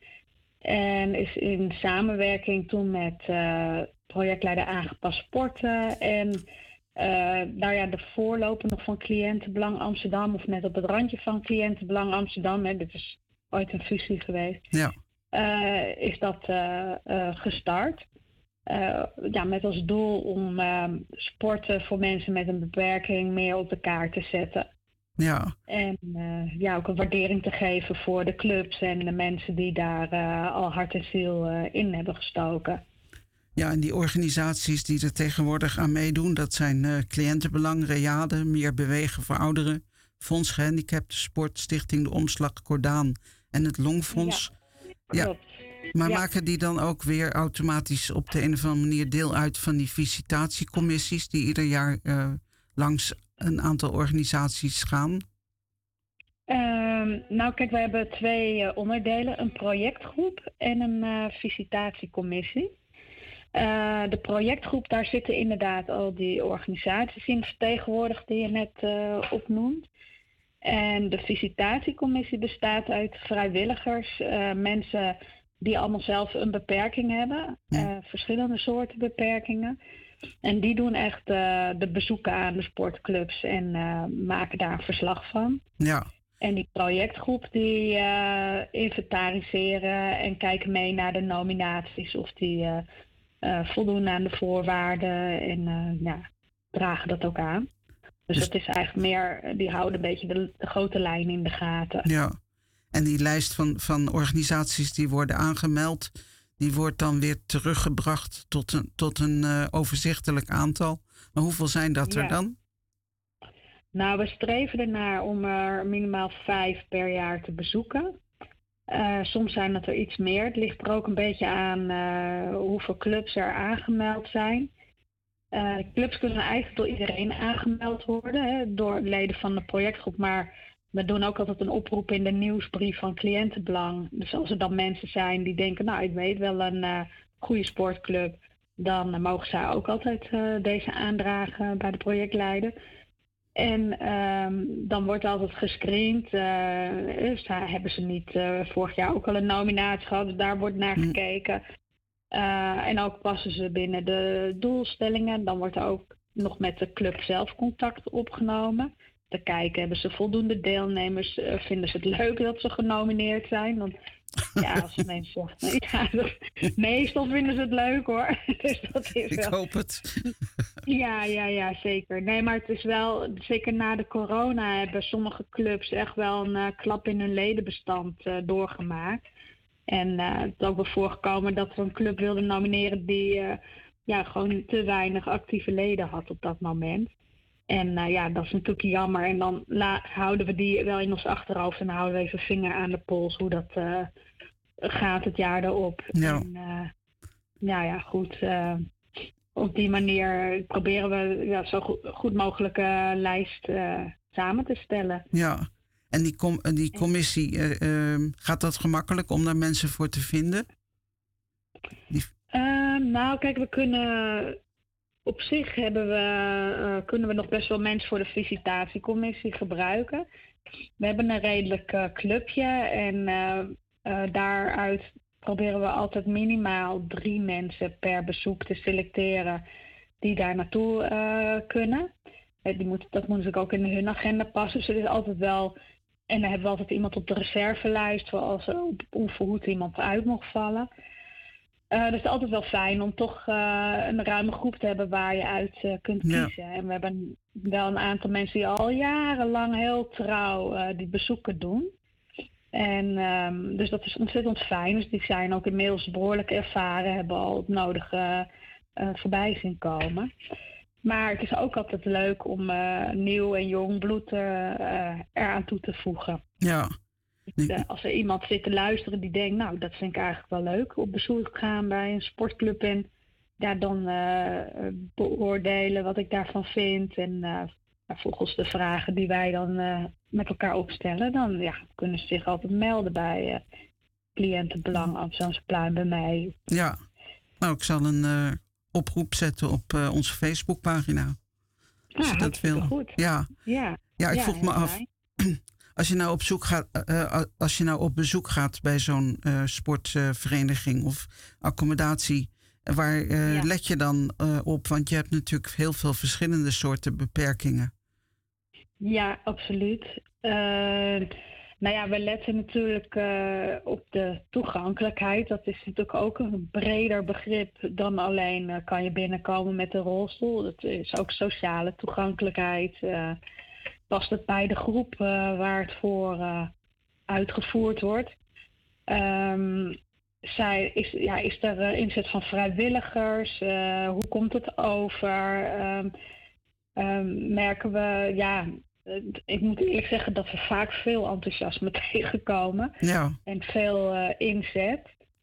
En is in samenwerking toen met uh, projectleider Aangepast Sporten en uh, nou ja, de voorloper nog van Cliëntenbelang Amsterdam, of net op het randje van Cliëntenbelang Amsterdam. Hè, dit is ooit een fusie geweest. Ja. Uh, is dat uh, uh, gestart. Uh, ja, met als doel om uh, sporten voor mensen met een beperking meer op de kaart te zetten. Ja. En uh, ja, ook een waardering te geven voor de clubs en de mensen die daar uh, al hart en ziel uh, in hebben gestoken. Ja, en die organisaties die er tegenwoordig aan meedoen, dat zijn uh, Cliëntenbelang, Reade, Meer Bewegen voor Ouderen, Fonds Gehandicapten Sport, Stichting De Omslag, Cordaan en het Longfonds. Ja. Klopt. Maar ja. maken die dan ook weer automatisch op de een of andere manier deel uit van die visitatiecommissies die ieder jaar uh, langs een aantal organisaties gaan? Um, nou kijk, we hebben twee uh, onderdelen. Een projectgroep en een uh, visitatiecommissie. Uh, de projectgroep, daar zitten inderdaad al die organisaties in vertegenwoordigd die je net uh, opnoemt. En de visitatiecommissie bestaat uit vrijwilligers, uh, mensen die allemaal zelf een beperking hebben, uh, verschillende soorten beperkingen. En die doen echt uh, de bezoeken aan de sportclubs en uh, maken daar een verslag van. Ja. En die projectgroep die uh, inventariseren en kijken mee naar de nominaties of die uh, uh, voldoen aan de voorwaarden en uh, ja, dragen dat ook aan. Dus, dus dat is eigenlijk meer, die houden een beetje de, de grote lijn in de gaten. Ja, en die lijst van, van organisaties die worden aangemeld, die wordt dan weer teruggebracht tot een, tot een uh, overzichtelijk aantal. Maar hoeveel zijn dat ja. er dan? Nou, we streven ernaar om er minimaal vijf per jaar te bezoeken. Uh, soms zijn het er iets meer. Het ligt er ook een beetje aan uh, hoeveel clubs er aangemeld zijn. Uh, clubs kunnen eigenlijk door iedereen aangemeld worden, hè, door leden van de projectgroep. Maar we doen ook altijd een oproep in de nieuwsbrief van Cliëntenbelang. Dus als er dan mensen zijn die denken, nou ik weet wel een uh, goede sportclub, dan uh, mogen zij ook altijd uh, deze aandragen bij de projectleider. En um, dan wordt altijd gescreend. Uh, dus daar hebben ze niet uh, vorig jaar ook al een nominatie gehad, dus daar wordt naar gekeken. Uh, en ook passen ze binnen de doelstellingen. Dan wordt er ook nog met de club zelf contact opgenomen. Te kijken, hebben ze voldoende deelnemers? Uh, vinden ze het leuk dat ze genomineerd zijn? Want ja, als mensen ja, meestal vinden ze het leuk hoor. Dus dat is Ik wel... hoop het. Ja, ja, ja, zeker. Nee, maar het is wel, zeker na de corona hebben sommige clubs echt wel een uh, klap in hun ledenbestand uh, doorgemaakt. En uh, het is ook wel voorgekomen dat we een club wilden nomineren die uh, ja, gewoon te weinig actieve leden had op dat moment. En uh, ja, dat is natuurlijk jammer. En dan la- houden we die wel in ons achterhoofd en dan houden we even vinger aan de pols hoe dat uh, gaat het jaar erop. Ja. En, uh, ja, ja, goed. Uh, op die manier proberen we ja, zo goed, goed mogelijke uh, lijst uh, samen te stellen. Ja. En die, com- die commissie, uh, uh, gaat dat gemakkelijk om daar mensen voor te vinden? Die... Uh, nou, kijk, we kunnen... Op zich hebben we, uh, kunnen we nog best wel mensen voor de visitatiecommissie gebruiken. We hebben een redelijk uh, clubje en uh, uh, daaruit proberen we altijd minimaal drie mensen per bezoek te selecteren. die daar naartoe uh, kunnen. Uh, die moet, dat moet natuurlijk ook in hun agenda passen. Dus er is altijd wel... En dan hebben we altijd iemand op de reservelijst... voor als er op onverhoed iemand uit mocht vallen. Uh, dus het is altijd wel fijn om toch uh, een ruime groep te hebben... waar je uit uh, kunt kiezen. Ja. En we hebben wel een aantal mensen die al jarenlang heel trouw uh, die bezoeken doen. En um, dus dat is ontzettend fijn. Dus die zijn ook inmiddels behoorlijk ervaren... hebben al het nodige uh, voorbij zien komen... Maar het is ook altijd leuk om uh, nieuw en jong bloed uh, eraan toe te voegen. Ja. De, als er iemand zit te luisteren die denkt, nou, dat vind ik eigenlijk wel leuk. Op bezoek gaan bij een sportclub en daar dan uh, beoordelen wat ik daarvan vind. En uh, volgens de vragen die wij dan uh, met elkaar opstellen, dan ja, kunnen ze zich altijd melden bij uh, cliëntenbelang Amsterdamse Pluim bij mij. Ja, nou, ik zal een... Uh... oproep zetten op uh, onze Facebookpagina. Als ja, je dat wil. Goed. Ja. Ja. ja, ik ja, vroeg me af. Als je nou op zoek gaat, uh, als je nou op bezoek gaat bij zo'n uh, sportvereniging uh, of accommodatie, waar uh, ja. let je dan uh, op? Want je hebt natuurlijk heel veel verschillende soorten beperkingen. Ja, absoluut. Uh, Nou ja, we letten natuurlijk uh, op de toegankelijkheid. Dat is natuurlijk ook een breder begrip dan alleen uh, kan je binnenkomen met een rolstoel. Dat is ook sociale toegankelijkheid. Uh, past het bij de groep uh, waar het voor uh, uitgevoerd wordt. Um, zij, is, ja, is er uh, inzet van vrijwilligers? Uh, hoe komt het over? Um, um, merken we... ja. Ik moet eerlijk zeggen dat we vaak veel enthousiasme tegenkomen. Ja. En veel uh, inzet.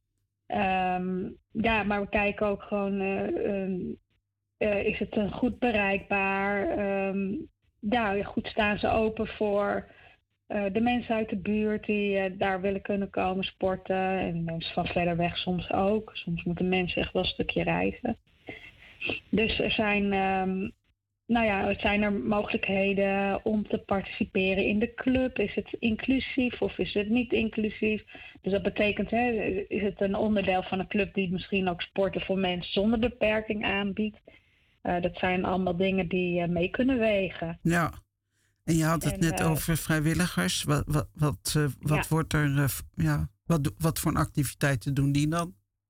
Um, ja, maar we kijken ook gewoon... Uh, um, uh, is het uh, goed bereikbaar? Um, ja, goed staan ze open voor uh, de mensen uit de buurt... die uh, daar willen kunnen komen sporten. En mensen van verder weg soms ook. Soms moeten mensen echt wel een stukje reizen. Dus er zijn... Um, Nou ja, het zijn er mogelijkheden om te participeren in de club. Is het inclusief of is het niet inclusief? Dus dat betekent, hè, is het een onderdeel van een club die misschien ook sporten voor mensen zonder beperking aanbiedt? Uh, dat zijn allemaal dingen die uh, mee kunnen wegen. Ja, en je had het en, net uh, over vrijwilligers. Wat, wat, wat, uh, wat ja. wordt er, uh, ja, wat, wat voor activiteiten doen die dan?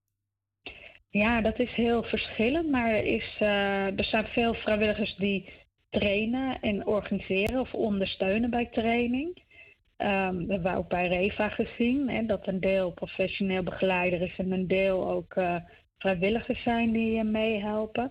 Ja, dat is heel verschillend, maar er, is, uh, er zijn veel vrijwilligers die trainen en organiseren of ondersteunen bij training. Um, dat hebben we ook bij REVA gezien, hè, dat een deel professioneel begeleider is en een deel ook uh, vrijwilligers zijn die uh, meehelpen.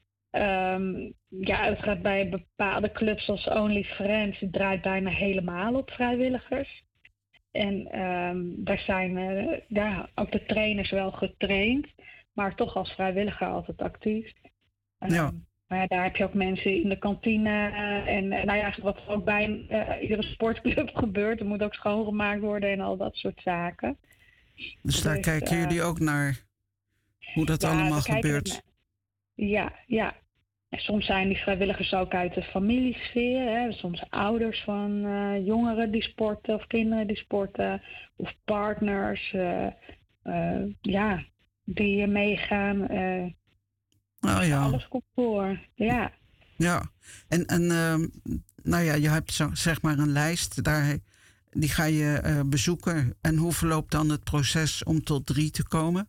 Um, ja, het gaat bij bepaalde clubs als Only Friends, het draait bijna helemaal op vrijwilligers. En um, daar zijn uh, ja, ook de trainers wel getraind. Maar toch als vrijwilliger altijd actief. Ja. Um, maar ja, daar heb je ook mensen in de kantine. Uh, en uh, nou ja, wat ook bij uh, iedere sportclub gebeurt. Er moet ook schoongemaakt worden en al dat soort zaken. Dus, dus daar dus, kijken uh, jullie ook naar hoe dat ja, allemaal gebeurt? Naar, ja, ja. En soms zijn die vrijwilligers ook uit de familiesfeer. Hè. Soms ouders van uh, jongeren die sporten of kinderen die sporten. Of partners. Uh, uh, ja... die meegaan. Uh, oh ja. Alles komt voor, ja. Ja, en, en uh, nou ja, je hebt zo, zeg maar een lijst, daar, die ga je uh, bezoeken. En hoe verloopt dan het proces om tot drie te komen?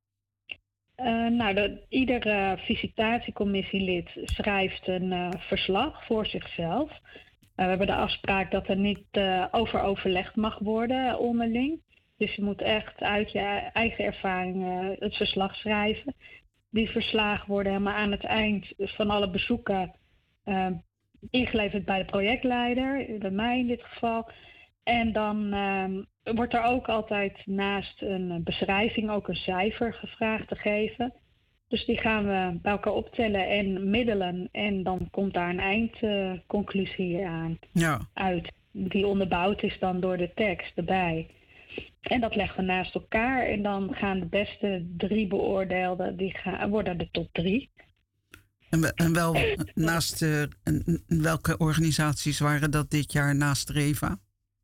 Uh, nou, de, ieder uh, visitatiecommissielid schrijft een uh, verslag voor zichzelf. Uh, we hebben de afspraak dat er niet uh, over overlegd mag worden onderling. Dus je moet echt uit je eigen ervaring uh, het verslag schrijven. Die verslagen worden helemaal aan het eind van alle bezoeken uh, ingeleverd bij de projectleider, bij mij in dit geval. En dan uh, wordt er ook altijd naast een beschrijving ook een cijfer gevraagd te geven. Dus die gaan we bij elkaar optellen en middelen. En dan komt daar een eindconclusie uh, aan ja. uit. Die onderbouwd is dan door de tekst erbij. En dat leggen we naast elkaar. En dan gaan de beste drie beoordeelden, die gaan, worden de top drie. En, en wel naast uh, en welke organisaties waren dat dit jaar naast REVA?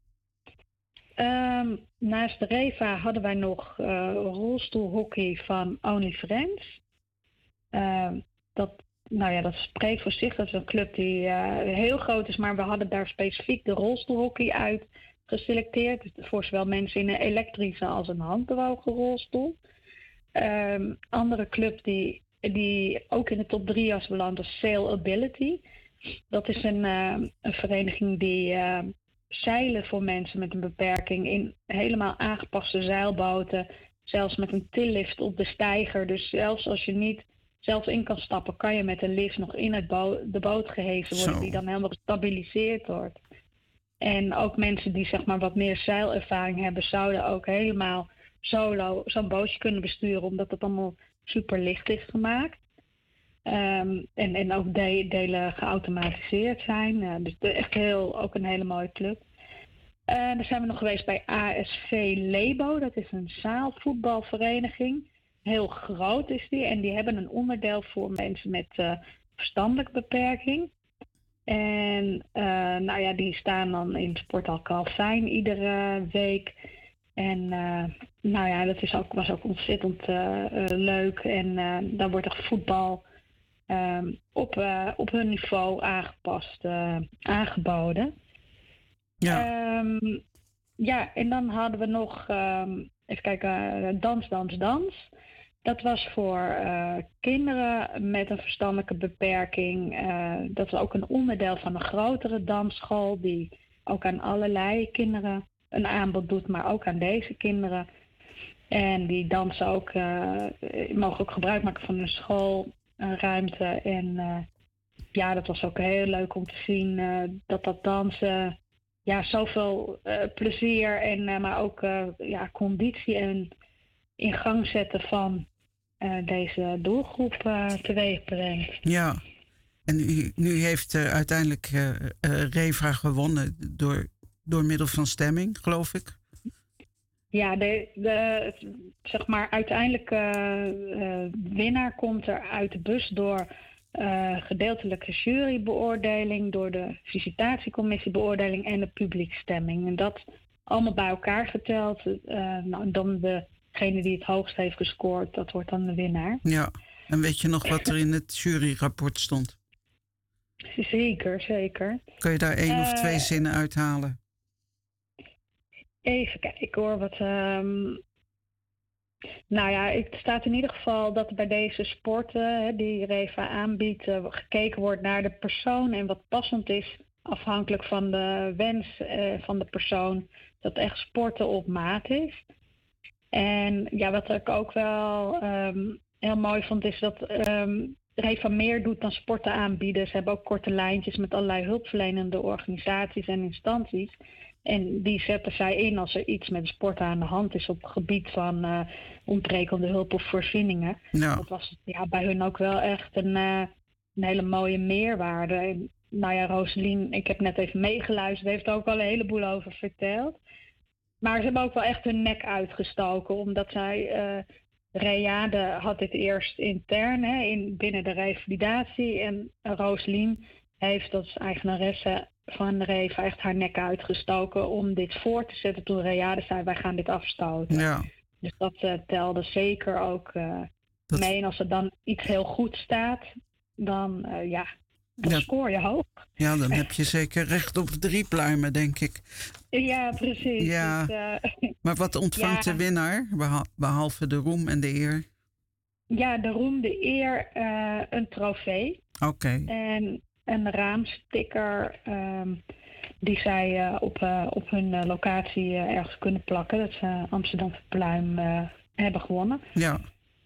Um, naast de REVA hadden wij nog uh, rolstoelhockey van Only Friends. Uh, dat nou ja, dat spreekt voor zich. Dat is een club die uh, heel groot is, maar we hadden daar specifiek de rolstoelhockey uit geselecteerd. Voor zowel mensen in een elektrische als een handbewogen rolstoel. Um, andere club die, die ook in de top drie was beland was Sail Ability. Dat is een, uh, een vereniging die uh, zeilen voor mensen met een beperking in helemaal aangepaste zeilboten. Zelfs met een tillift op de steiger. Dus zelfs als je niet zelf in kan stappen, kan je met een lift nog in het bo- de boot gehezen worden. Zo. Die dan helemaal gestabiliseerd wordt. En ook mensen die zeg maar wat meer zeilervaring hebben, zouden ook helemaal solo zo'n bootje kunnen besturen, omdat het allemaal super licht is gemaakt. Um, en, en ook de- delen geautomatiseerd zijn. Uh, dus de, echt heel, ook een hele mooie club. Uh, dan zijn we nog geweest bij A S V Lebo. Dat is een zaalvoetbalvereniging. Heel groot is die. En die hebben een onderdeel voor mensen met uh, verstandelijke beperking. En uh, nou ja, die staan dan in Sporthal Calvijn iedere week. En uh, nou ja, dat is ook, was ook ontzettend uh, uh, leuk. En uh, dan wordt er voetbal um, op, uh, op hun niveau aangepast, uh, aangeboden. Ja. Um, ja, en dan hadden we nog, um, even kijken, uh, Dans, Dans, Dans. Dat was voor uh, kinderen met een verstandelijke beperking. Uh, dat is ook een onderdeel van een grotere dansschool die ook aan allerlei kinderen een aanbod doet, maar ook aan deze kinderen. En die dansen ook, uh, mogen ook gebruik maken van hun schoolruimte. En uh, ja, dat was ook heel leuk om te zien uh, dat dat dansen ja, zoveel uh, plezier en uh, maar ook uh, ja, conditie en in gang zetten van uh, deze doelgroep uh, teweeg brengt. Ja, en u, nu heeft uh, uiteindelijk uh, uh, Reva gewonnen door, door middel van stemming, geloof ik. Ja, de, de zeg maar uiteindelijk uh, uh, winnaar komt er uit de bus door uh, gedeeltelijke jurybeoordeling, door de visitatiecommissie-beoordeling en de publiekstemming. En dat allemaal bij elkaar geteld. Uh, nou, dan degene die het hoogst heeft gescoord, dat wordt dan de winnaar. Ja, en weet je nog wat er in het juryrapport stond? Zeker, zeker. Kun je daar één uh, of twee zinnen uithalen? Even kijken hoor, wat... Um, nou ja, het staat in ieder geval dat bij deze sporten hè, die Reva aanbiedt, uh, gekeken wordt naar de persoon en wat passend is, afhankelijk van de wens uh, van de persoon, dat echt sporten op maat is. En ja, wat ik ook wel um, heel mooi vond, is dat um, Reva meer doet dan sporten aanbieden. Ze hebben ook korte lijntjes met allerlei hulpverlenende organisaties en instanties. En die zetten zij in als er iets met sport aan de hand is op het gebied van uh, ontbrekende hulp of voorzieningen. Ja. Dat was ja, bij hun ook wel echt een, uh, een hele mooie meerwaarde. En, nou ja, Roselien, ik heb net even meegeluisterd, heeft er ook al een heleboel over verteld. Maar ze hebben ook wel echt hun nek uitgestoken, omdat zij... Uh, Reade had dit eerst intern hè, in, binnen de revalidatie. En Roselien heeft als eigenaresse van de Reva echt haar nek uitgestoken om dit voor te zetten toen Reade zei wij gaan dit afstoten. Ja. Dus dat uh, telde zeker ook uh, dat... mee. En als er dan iets heel goed staat, dan uh, ja, dan ja. scoor je hoog. Ja, dan heb je zeker recht op drie pluimen, denk ik. Ja, precies. Ja. Dus, uh, maar wat ontvangt ja. de winnaar, behalve de roem en de eer? Ja, de roem, de eer, uh, een trofee. Oké. Okay. En een raamsticker um, die zij uh, op, uh, op hun uh, locatie uh, ergens kunnen plakken. Dat ze uh, Amsterdamse Pluim uh, hebben gewonnen. Ja.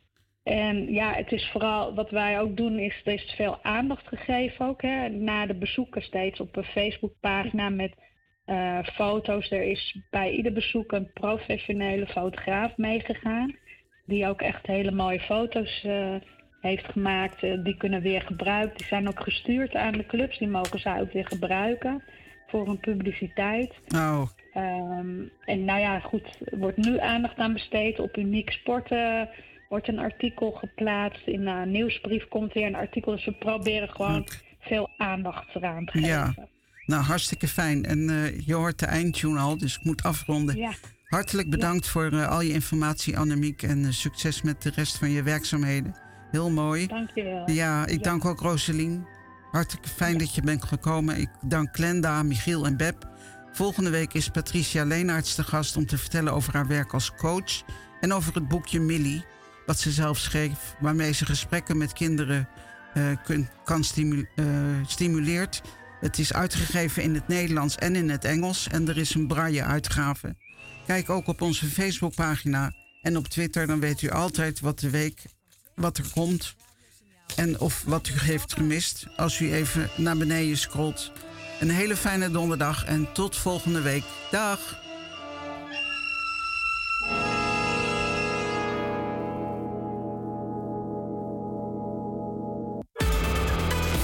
En ja, het is vooral wat wij ook doen, is er is veel aandacht gegeven ook. Hè, na de bezoeken steeds op een Facebookpagina met uh, foto's. Er is bij ieder bezoek een professionele fotograaf meegegaan. Die ook echt hele mooie foto's uh, heeft gemaakt. Uh, die kunnen weer gebruikt. Die zijn ook gestuurd aan de clubs. Die mogen zij ook weer gebruiken voor hun publiciteit. Oh. Um, en nou ja, goed, er wordt nu aandacht aan besteed op uniek sporten. Wordt een artikel geplaatst. In een nieuwsbrief komt weer een artikel. Dus we proberen gewoon okay. veel aandacht eraan te geven. Ja, nou hartstikke fijn. En uh, je hoort de eindtune al, dus ik moet afronden. Ja. Hartelijk bedankt ja. voor uh, al je informatie, Annemiek. En uh, succes met de rest van je werkzaamheden. Heel mooi. Dank je wel. Ja, ik Ja. dank ook Roselien. Hartelijk fijn dat je bent gekomen. Ik dank Glenda, Michiel en Beb. Volgende week is Patricia Leenaerts te gast om te vertellen over haar werk als coach en over het boekje Millie, wat ze zelf schreef, waarmee ze gesprekken met kinderen uh, kun, kan stimu uh, stimuleert. Het is uitgegeven in het Nederlands en in het Engels en er is een braille-uitgave. Kijk ook op onze Facebookpagina en op Twitter, dan weet u altijd wat de week, wat er komt en of wat u heeft gemist als u even naar beneden scrolt. Een hele fijne donderdag en tot volgende week. Dag!